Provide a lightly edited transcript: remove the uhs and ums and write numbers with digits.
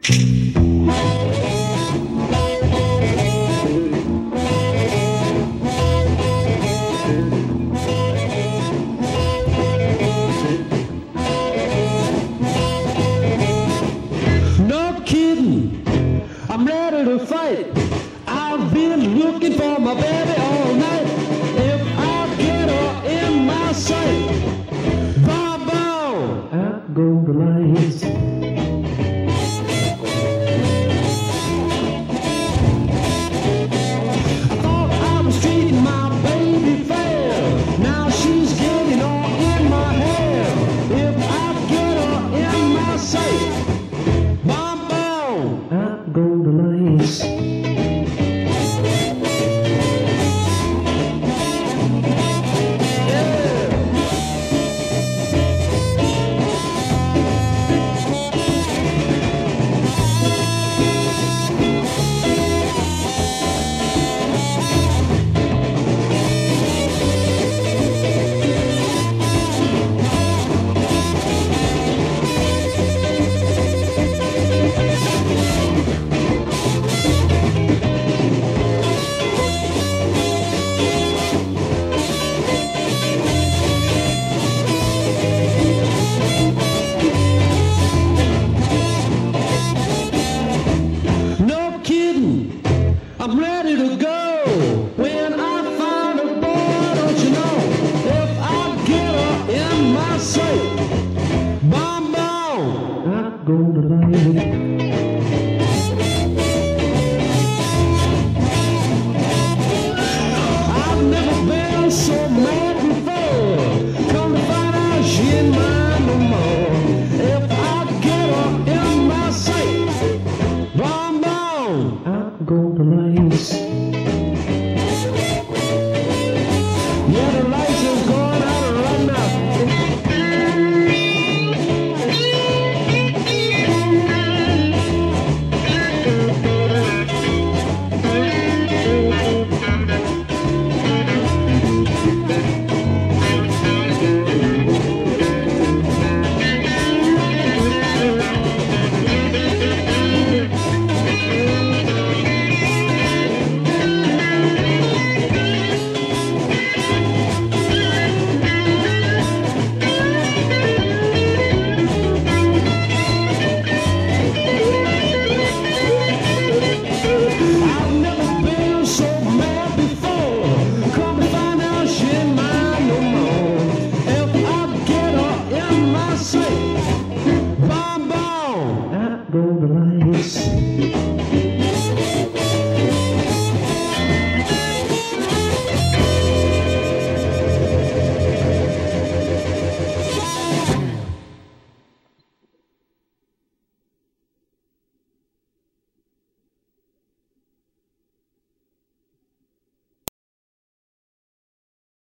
No kidding, I'm ready to fight. I've been looking for my baby all night. If I get her in my sight, bow, bow, out go the lights. I thought I was treating my baby fair. Now she's getting all in my hair. If I get her in my sight, bow, bow, out go the lights. I'm ready to go. When I find a boy, don't you know, if I get her in my sight, bomb, bomb, I go to light.